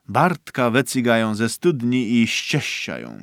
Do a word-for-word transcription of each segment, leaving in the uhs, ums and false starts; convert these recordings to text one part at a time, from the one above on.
Bartka wycygają ze studni i ścieściają.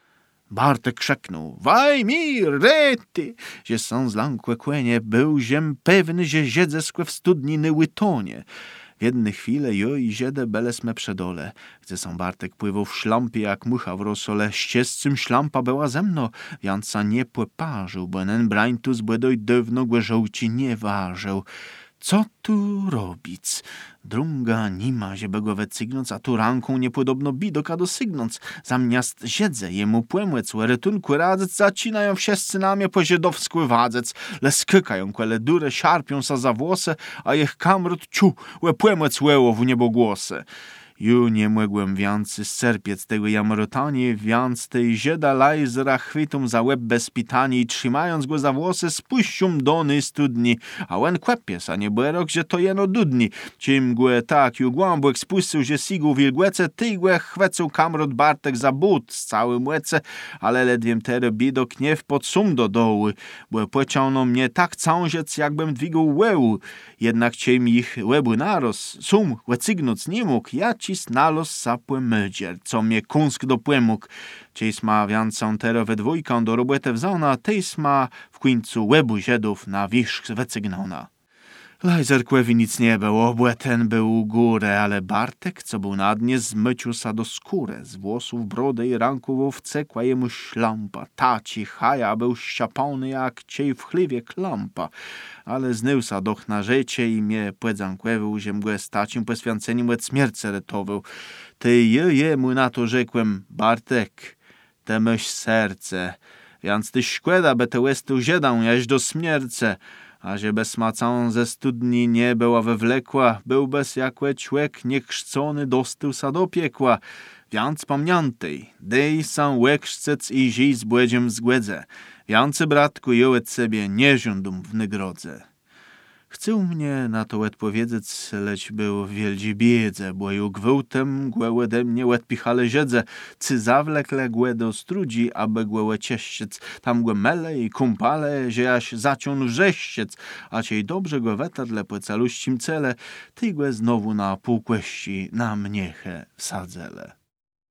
Bartek krzeknął: Waj mi, rety! Że są zlankłe kłenie, był ziem pewny, że ziedze skłe w studni nyły tonie. W jedne chwile jo i ziedę belesme przedole, gdzie są Bartek pływał w szlampie jak mucha w rosole, ściescym szlampa była ze mną, janca nie płyparzył, bo nen brańtus błedoj dywno głeżołci nie ważył. Co tu robić? Drunga nima, żeby go wycygnąc, a tu ranką niepodobno bidoka dosygnąc. Zamiast ziedze jemu płemłec, retunku radzec, zacinają wszyscy na mnie po ziedowsku wadzec. Le skykają, kwele dure szarpią sa za włosy, a jech kamrot ciu, łe płemłec łeło w niebogłosy. Ju nie mogłem więcy zcerpiec tego jamrotanie, więc tej zieda lajzera chwytą za łeb bez pitanie i trzymając go za włosy spuścią dony studni, a łen kłepies, a nie błerok, że to jeno dudni. Czym głę tak ju głąbłek spuścił, że sigu wilgłece, ty głę chwecą kamrot Bartek za but z całym łece, ale ledwiem tere bidok nie wpod sum do dołu, bo płeciano mnie tak cążec, jakbym dwigał łeł. Jednak czym ich łebu naros, sum łecygnąc nie mógł, ja cis nalos sapły mydzier, co mnie kunsk do płemógł. Cis ma więcą tero we dwójkę do roboty wzona, tejs ma w końcu łebu ziedów na wierzch wycygnona. Lajzer kłewi nic nie było, błeten był u górę, ale Bartek, co był na dnie, zmycił sa do skórę, z włosów, brody i ranków wcekła jemu szlampa. Taci chaja był ściapony jak ciej w chliwie klampa, ale znył sa doch na życie i mnie płedzan kłewił, że mgłę stacim poswięceniem łed śmierce retował. Ty je jemu na to rzekłem: Bartek, te myś serce, więc ty szkłeda, be te łestu ziedą, jaś do śmierce. A że bez macą ze studni nie była wywlekła, był bez jakłe człek niekrzcony dostył sa do piekła. Więc pamiętaj, dej sam łekrzcec i żyj z błedziem zgłedze. Więcy bratku jołet sobie nie żądum w nagrodze. Chcę mnie na to łed powiedzieć, leć był w wieldziej biedze, bo ju gwałtem głę ode mnie łed pichale ziedze, cy zawlekle głę do strudzi, aby głę cieściec, tam głę mele i kumpale, że jaś zaciął wrześciec, a ciej dobrze go wetadle płecaluścim cele, ty głę znowu na półkłeści na mniechę wsadzele.